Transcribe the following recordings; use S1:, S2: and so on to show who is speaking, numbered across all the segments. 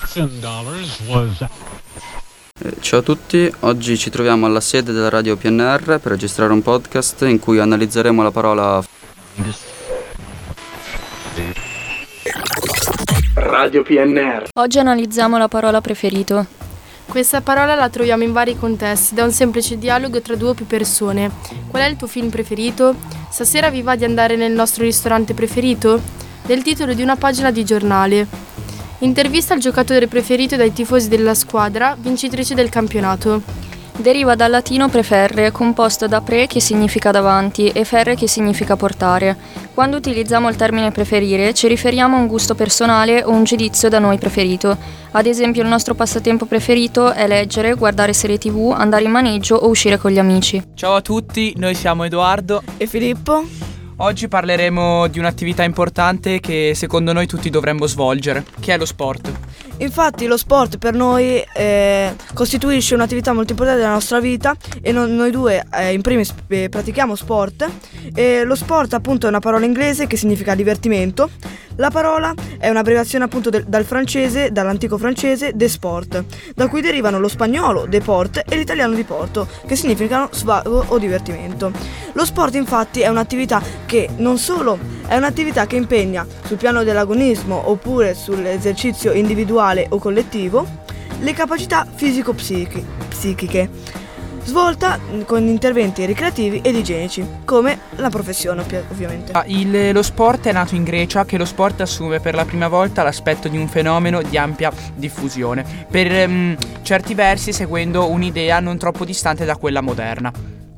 S1: Ciao a tutti, oggi ci troviamo alla sede della Radio PNR per registrare un podcast in cui analizzeremo la parola
S2: Radio PNR.
S3: Oggi analizziamo la parola preferito.
S4: Questa parola la troviamo in vari contesti, da un semplice dialogo tra due o più persone. Qual è il tuo film preferito? Stasera vi va di andare nel nostro ristorante preferito? Del titolo di una pagina di giornale. Intervista al giocatore preferito dai tifosi della squadra, vincitrice del campionato.
S3: Deriva dal latino preferre, composto da pre che significa davanti e ferre che significa portare. Quando utilizziamo il termine preferire ci riferiamo a un gusto personale o un giudizio da noi preferito. Ad esempio il nostro passatempo preferito è leggere, guardare serie TV, andare in maneggio o uscire con gli amici.
S5: Ciao a tutti, noi siamo Edoardo
S6: e Filippo.
S5: Oggi parleremo di un'attività importante che secondo noi tutti dovremmo svolgere, che è lo sport.
S6: Infatti lo sport per noi costituisce un'attività molto importante della nostra vita e noi due in primis pratichiamo sport. E lo sport appunto è una parola inglese che significa divertimento. La parola è un'abbreviazione appunto dall'antico francese de sport, da cui derivano lo spagnolo de port e l'italiano di porto, che significano svago o divertimento. Lo sport infatti è un'attività che non solo è un'attività che impegna sul piano dell'agonismo oppure sull'esercizio individuale o collettivo le capacità fisico-psichiche, svolta con interventi ricreativi ed igienici, come la professione ovviamente.
S5: Lo sport è nato in Grecia, che lo sport assume per la prima volta l'aspetto di un fenomeno di ampia diffusione, per certi versi seguendo un'idea non troppo distante da quella moderna.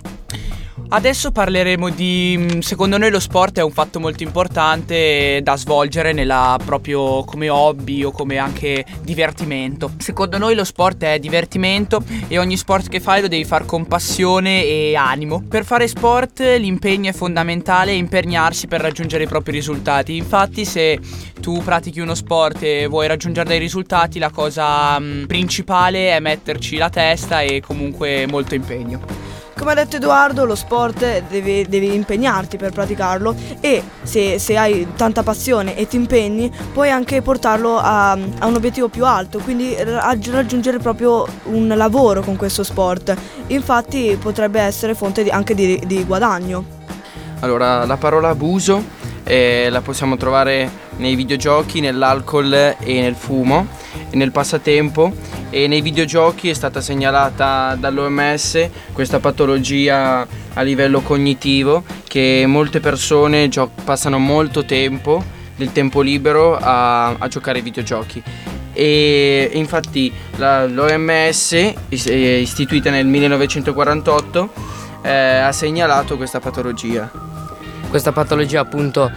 S5: Adesso parleremo secondo noi lo sport è un fatto molto importante da svolgere proprio come hobby o come anche divertimento. Secondo noi lo sport è divertimento e ogni sport che fai lo devi fare con passione e animo. Per fare sport l'impegno è fondamentale e impegnarsi per raggiungere i propri risultati. Infatti se tu pratichi uno sport e vuoi raggiungere dei risultati, la cosa principale è metterci la testa e comunque molto impegno.
S6: Come ha detto Edoardo, lo sport devi impegnarti per praticarlo e se hai tanta passione e ti impegni puoi anche portarlo a un obiettivo più alto, quindi raggiungere proprio un lavoro con questo sport. Infatti potrebbe essere fonte anche di guadagno.
S7: Allora, la parola abuso la possiamo trovare nei videogiochi, nell'alcol e nel fumo e nel passatempo, e nei videogiochi è stata segnalata dall'OMS questa patologia a livello cognitivo, che molte persone passano molto tempo del tempo libero a giocare ai videogiochi. E infatti l'OMS, istituita nel 1948, ha segnalato questa patologia.
S8: Questa patologia appunto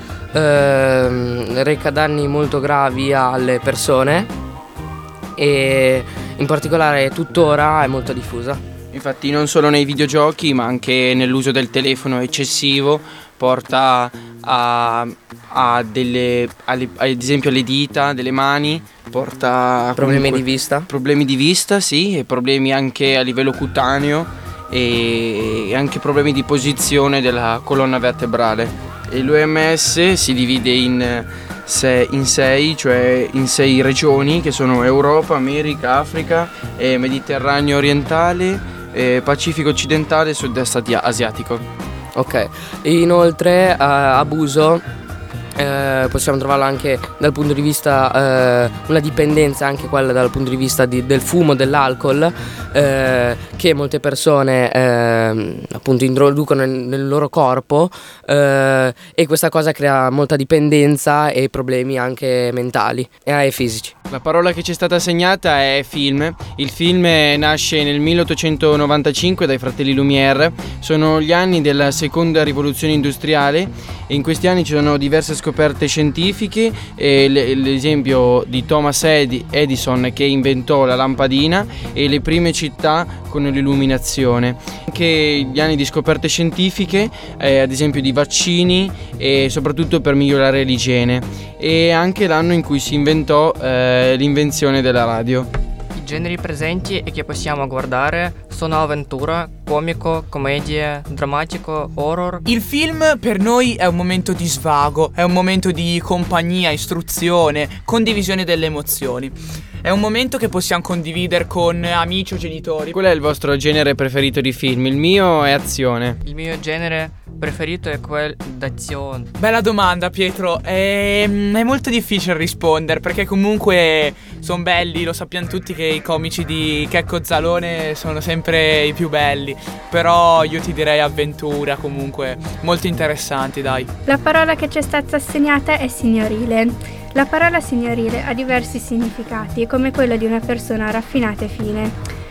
S8: reca danni molto gravi alle persone e in particolare tuttora è molto diffusa.
S7: Infatti non solo nei videogiochi ma anche nell'uso del telefono eccessivo porta ad esempio alle dita delle mani, porta
S8: problemi di vista.
S7: Problemi di vista, sì, e problemi anche a livello cutaneo e anche problemi di posizione della colonna vertebrale. E l'OMS si divide in sei regioni, che sono Europa, America, Africa, Mediterraneo orientale, Pacifico occidentale e sud-est asiatico.
S8: Ok, inoltre abuso possiamo trovarlo anche dal punto di vista una dipendenza, anche quella dal punto di vista del fumo, dell'alcol, che molte persone appunto introducono nel loro corpo, e questa cosa crea molta dipendenza e problemi anche mentali e fisici.
S7: La parola che ci è stata assegnata è film. Il film nasce nel 1895 dai fratelli Lumière. Sono gli anni della seconda rivoluzione industriale e in questi anni ci sono diverse scoperte scientifiche, l'esempio di Thomas Edison, che inventò la lampadina, e le prime città con l'illuminazione. Anche gli anni di scoperte scientifiche, ad esempio di vaccini e soprattutto per migliorare l'igiene, e anche l'anno in cui si inventò l'invenzione della radio.
S9: I generi presenti e che possiamo guardare sono avventura, comico, commedia, drammatico, horror.
S5: Il film per noi è un momento di svago, è un momento di compagnia, istruzione, condivisione delle emozioni. È un momento che possiamo condividere con amici o genitori.
S7: Qual è il vostro genere preferito di film? Il mio è azione.
S9: Il mio genere preferito è quello d'azione.
S5: Bella domanda, Pietro. È molto difficile rispondere perché comunque sono belli, lo sappiamo tutti che i comici di Checco Zalone sono sempre i più belli. Però io ti direi avventura, comunque molto interessanti, dai.
S10: La parola che ci è stata assegnata è signorile. La parola signorile ha diversi significati, come quello di una persona raffinata e fine.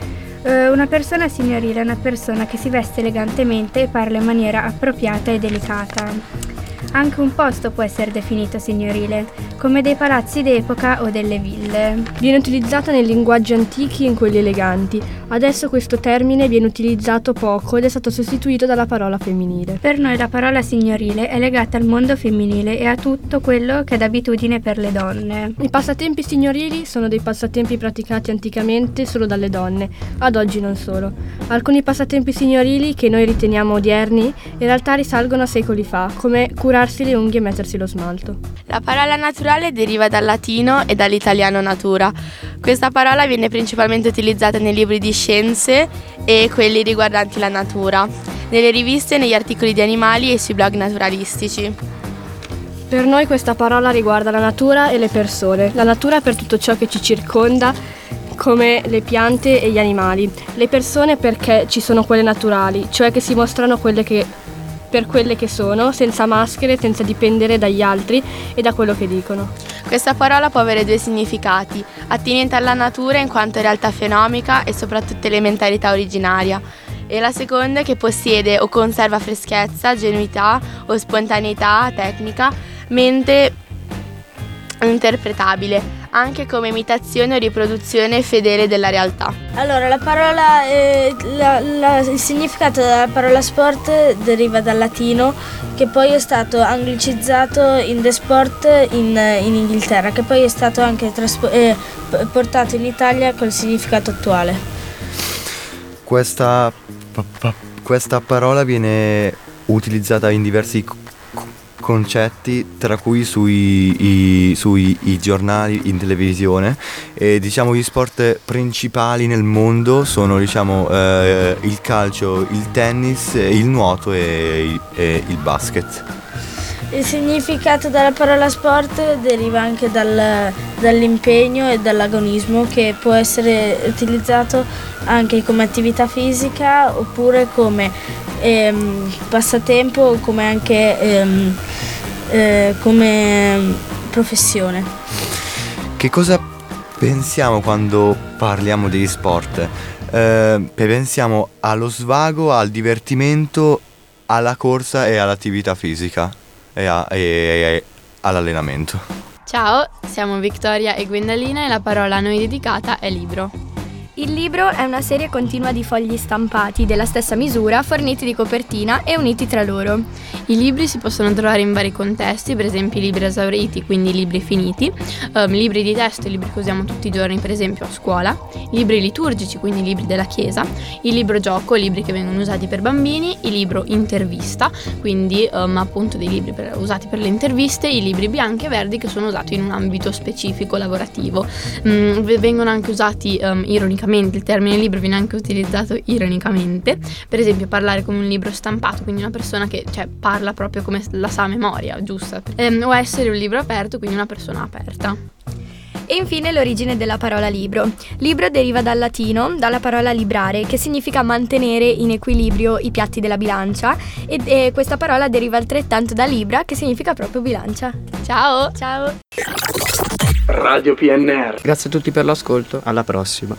S10: Una persona signorile è una persona che si veste elegantemente e parla in maniera appropriata e delicata. Anche un posto può essere definito signorile, come dei palazzi d'epoca o delle ville.
S4: Viene utilizzata nei linguaggi antichi e in quelli eleganti. Adesso questo termine viene utilizzato poco ed è stato sostituito dalla parola femminile.
S10: Per noi la parola signorile è legata al mondo femminile e a tutto quello che è d'abitudine per le donne.
S4: I passatempi signorili sono dei passatempi praticati anticamente solo dalle donne, ad oggi non solo. Alcuni passatempi signorili che noi riteniamo odierni in realtà risalgono a secoli fa, come curarsi le unghie e mettersi lo smalto.
S11: La parola naturale deriva dal latino e dall'italiano natura. Questa parola viene principalmente utilizzata nei libri di scienze e quelli riguardanti la natura, nelle riviste, negli articoli di animali e sui blog naturalistici.
S4: Per noi questa parola riguarda la natura e le persone. La natura per tutto ciò che ci circonda, come le piante e gli animali. Le persone perché ci sono quelle naturali, cioè che si mostrano per quelle che sono, senza maschere, senza dipendere dagli altri e da quello che dicono.
S11: Questa parola può avere due significati: attinente alla natura in quanto realtà fenomica e soprattutto elementarietà originaria, e la seconda che possiede o conserva freschezza, genuinità o spontaneità tecnica, mente interpretabile, anche come imitazione o riproduzione fedele della realtà.
S12: Allora, la parola, il significato della parola sport deriva dal latino, che poi è stato anglicizzato in The Sport in Inghilterra, che poi è stato anche portato in Italia col significato attuale.
S13: Questa parola viene utilizzata in diversi concetti, tra cui sui giornali, in televisione, e diciamo gli sport principali nel mondo sono il calcio, il tennis, il nuoto e il basket.
S12: Il significato della parola sport deriva anche dall'impegno e dall'agonismo, che può essere utilizzato anche come attività fisica oppure come passatempo, come anche come professione.
S13: Che cosa pensiamo quando parliamo degli sport? Pensiamo allo svago, al divertimento, alla corsa e all'attività fisica e all'allenamento.
S14: Ciao, siamo Victoria e Gwendalina e la parola a noi dedicata è libro.
S3: Il libro è una serie continua di fogli stampati della stessa misura, forniti di copertina e uniti tra loro.
S14: I libri si possono trovare in vari contesti, per esempio i libri esauriti, quindi i libri finiti, libri di testo, i libri che usiamo tutti i giorni, per esempio a scuola, i libri liturgici, quindi i libri della chiesa, il libro gioco, i libri che vengono usati per bambini, il libro intervista, quindi appunto dei libri usati per le interviste, i libri bianchi e verdi che sono usati in un ambito specifico lavorativo. Vengono anche usati ironicamente, il termine libro viene anche utilizzato ironicamente, per esempio parlare come un libro stampato, quindi una persona che parla proprio come la sa a memoria, giusta, o essere un libro aperto, quindi una persona aperta.
S3: E infine l'origine della parola libro. Libro deriva dal latino, dalla parola librare, che significa mantenere in equilibrio i piatti della bilancia, e questa parola deriva altrettanto da libra, che significa proprio bilancia.
S14: Ciao!
S3: Ciao!
S2: Radio PNR.
S1: Grazie a tutti per l'ascolto, alla prossima.